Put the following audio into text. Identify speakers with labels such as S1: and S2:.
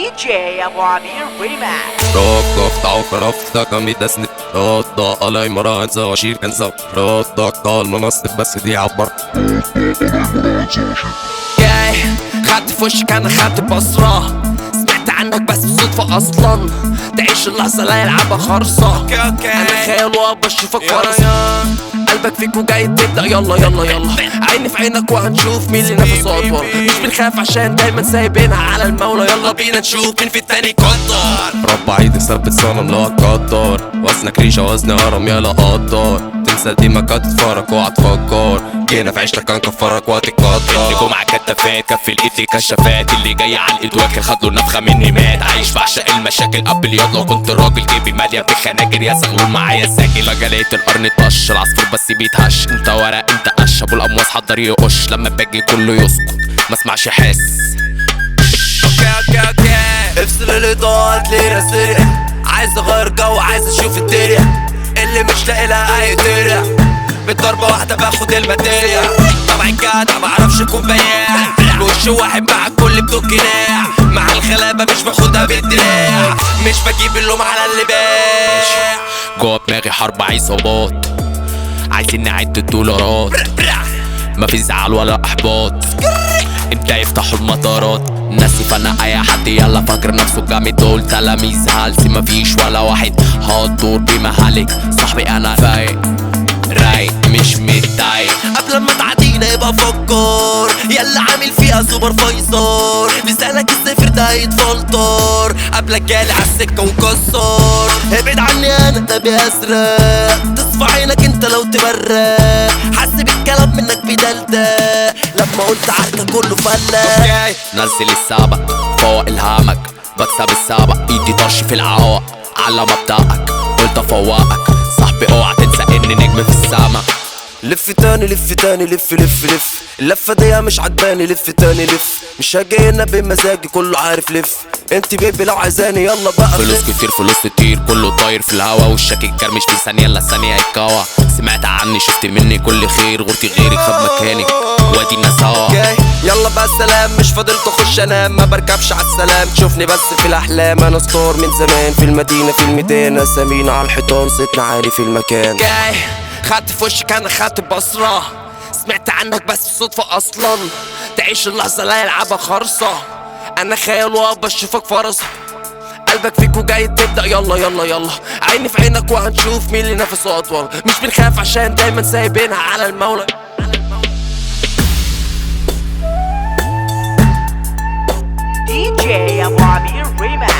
S1: DJ ابو عبير ريماكس.
S2: رافضة وخرافة كمية سنة رافضة علي مراهن زواشير كنزة رافضة قال منصف بس دي عبر
S3: جاي خدت في وشك انا خدت بصرة سمعت عنك بس بصدفة اصلا تعيش اللحظة لا يلعبها خرصة انا خيال وبشوفك فرصة قلبك فيك وجاي تبدأ يلا يلا يلا عيني في عينك وهنشوف مين اللي نفسه اطول مش بنخاف عشان دايما سايبينها على المولى يلا بينا نشوف مين في التاني قدر
S2: رب عيد ثبت صنم لا تقدر وزنك ريشة وزن هرم يلا قدر تنسى ديمك هتتفرج وهتفكر جينا في عيشتك هنكفرك وهتتقدر
S4: نجوم على كتافات كف الايد كشافات اللي جاي على الايد واكل خدله نفخه مني مات عايش بعشق المشاكل قبل ياض لو كنت راجل جيبي ماليه بخناجر يا زغلول معايا ساكن مجالات القرن طش العصفور بس بيتهش انت ورق انت قش ابو الامواس حضر يقش لما باجي كله يسكت ما اسمعش حس
S3: اوكي افصل الاضاءات ليه راسرق عايز اغير جو عايز اشوف الدنيا اللي مش لاقي لها اي درع بالضربة واحدة باخد الماتيريا طبعا جدع معرفش اكون بياع وش واحد مع الكل بدون جناح مع الغلابة مش باخدها بالدراع مش بجيب اللوم على اللي باش
S4: جوا دماغي حرب عصابات عايزين نعد الدولارات مفيش زعل ولا احباط امتى يفتحوا المطارات ناسي فانا اي حد يلا فاكر نفسه جامد دول تلاميذ هالسي مفيش ولا واحد هتدور بمهالك صاحبي انا فايق رايق مش متضايق
S3: قبل ما تعدينا يبقى فكر يلا عامل فيها سوبر فايزر لسانك الصفر ده يتفلتر قبلك جالي عالسكة وكسر ابعد عني انا ده بيسرق تصفى عينك انت لو تبرق حاسس بالكلام منك بدلدة لما قلت عركة كله فلة
S4: نزل السابق فوق الهامك بكسب السابق ايدي طش في العواق على مبدأك قلت افوقك صاحبي اوعى تنسى اني نجم في السما
S3: لف تاني لف تاني لف لف لف اللفة دي مش عجباني لف تاني لف مش هاجي هنا بمزاجي كله عارف لف انت بيبي لو عايزاني يلا بقى
S4: فلوس كتير فلوس كتير كله طاير في الهوا والشك الكرمش في ثانية الا ثانية هيتكوى سمعت عني شفت مني كل خير غورتي غيرك خد مكانك وادينا سوا
S3: جاي يلا بقى السلام مش فاضلت اخش انام ما بركبش عالسلام تشوفني بس في الاحلام انا ستار من زمان في المدينة في الميدان اسامينا على الحيطان صوتنا عالي في المكان جاي خدت في وشك انا خدت بصرة سمعت عنك بس صدفة اصلا تعيش اللحظة لا يلعبها خرصة انا خيال وبشوفك فرصة قلبك فيك وجاي تبدأ يلا يلا يلا عيني في عينك وهنشوف مين اللي نفسه اطول مش بنخاف عشان دايما سايبينها على المولى
S1: DJ ابو عبير ريماكس.